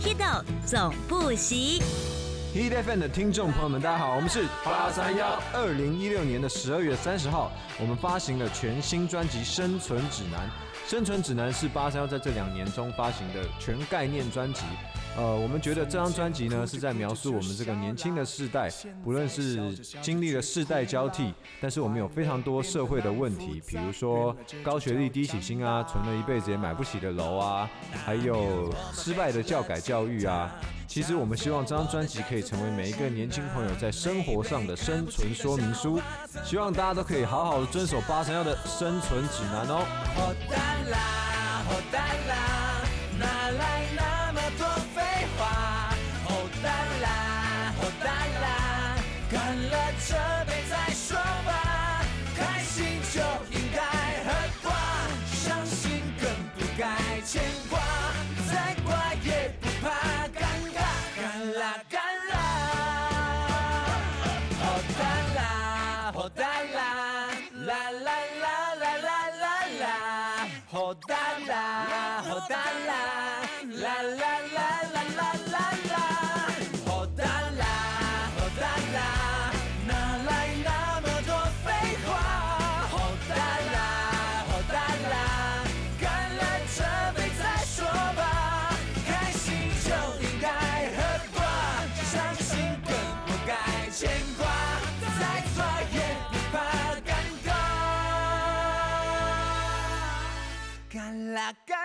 Hido 总不息。 Hit FM 的听众朋友们，大家好，我们是831。2016年的12月30号，我们发行了全新专辑《生存指南》。《生存指南》是831在这2年中发行的全概念专辑。我们觉得这张专辑呢是在描述我们这个年轻的世代，不论是经历了世代交替，但是我们有非常多社会的问题，比如说高学历、低起薪啊，存了一辈子也买不起的楼啊，还有失败的教改教育啊。其实我们希望这张专辑可以成为每一个年轻朋友在生活上的生存说明书，希望大家都可以好好的遵守831的生存指南哦。哪来那么多废话？干了这杯再说吧，开心就应该喝挂，伤心更不该牵挂，再挂也不怕尴尬，干啦干啦，好大啦，啦啦啦啦啦啦啦，好大啦，好大啦，啦啦啦啦啦啦啦，好大啦，好大啦，哪来那么多废话？好大啦，好大啦，干了这杯再说吧，开心就应该喝挂，伤心更不该牵挂，再抓也不怕尴尬，干啦干。